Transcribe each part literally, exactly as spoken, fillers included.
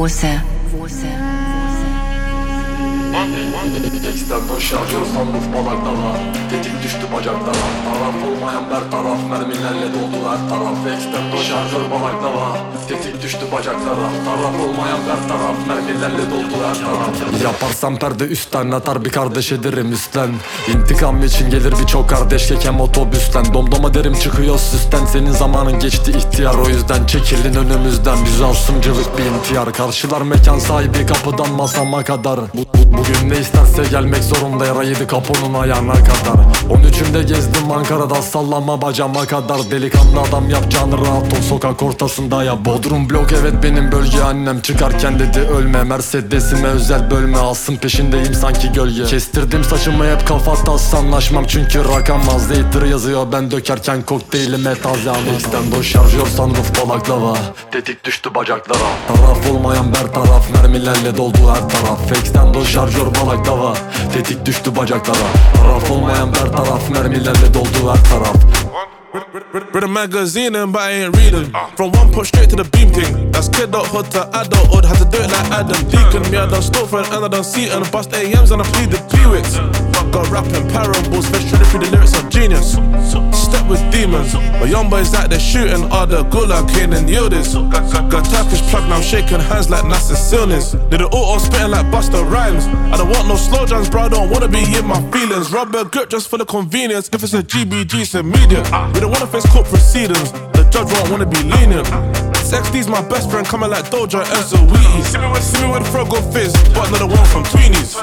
Você, você. Teksten boşalıyor sunroof balaklara. Tetik düştü bacaklara. Taraf olmayan ber taraf, mermilerle doldu her taraf. Teksten boşalıyor balaklava. Tetik düştü bacaklara. Taraf olmayan ber taraf, mermilerle doldu her taraf. Yaparsam perde üstten atar bir kardeş ederim üstten. İntikam için gelir birçok kardeş kekem otobüsten. Domdoma derim çıkıyor süsten. Senin zamanın geçti ihtiyar, o yüzden çekilin önümüzden. Bizi asımcılık bir intihar. Karşılar mekan sahibi kapıdan masama kadar. Bu, bu, bugün ne isterse gelmek zorunda, yara yedi kaponun ayağına kadar. On üçümde gezdim Ankara'da sallama bacama kadar. Delikanlı adam yapacağını rahat ol, sokak ortasında ya. Bodrum blok evet benim bölge, annem çıkarken dedi ölme. Mercedesime özel bölme, alsın peşindeyim sanki gölge. Kestirdim saçımı hep kafa tas, anlaşmam çünkü rakam az. Zeytir yazıyor ben dökerken kokteylime taz yağmur. Extendo şarjör sunroof balaklava. Tetik düştü bacaklara. Taraf olmayan ber taraf, mermilerle doldu her taraf. Extendo şarjör balaklava. Tetik düştü bacaklara. Taraf olmayan ber taraf, mermilerle doldu her taraf. Read a magazine and but I ain't reading. From one push straight to the beam thing. That's kidulthood to adulthood. Had to do it like Adam Deacon. Me I done Storefront and I done Seaton. Bust A Ms and I plead the P-Wicks. Got rapping parables, fresh trying to through the lyrics of genius. Step with demons. My young boys out there shooting all the gulag Kane and Yildiz. Got Turkish plug now I'm shaking hands like Nasser Silnis. Did the auto spitting like Busta Rhymes. I don't want no slow jams bro, I don't wanna be in my feelings. Rubber grip just for the convenience. If it's a G B G it's immediate. We don't wanna face court proceedings. The judge won't wanna be lenient. X D's my best friend coming like Doja and Saweetie. See me with Frogo Fizz, but not the one from Tweenies.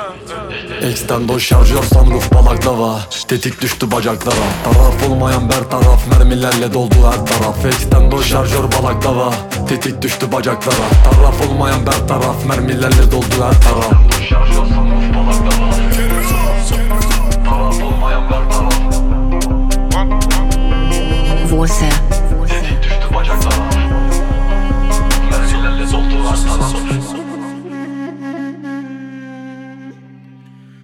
Extendo şarjör sunroof balaklava. Tetik düştü bacaklara. Taraf olmayan ber taraf, mermilerle doldu her taraf. Extendo şarjör balaklava. Tetik düştü bacaklara. Taraf olmayan ber taraf, mermilerle doldu her taraf.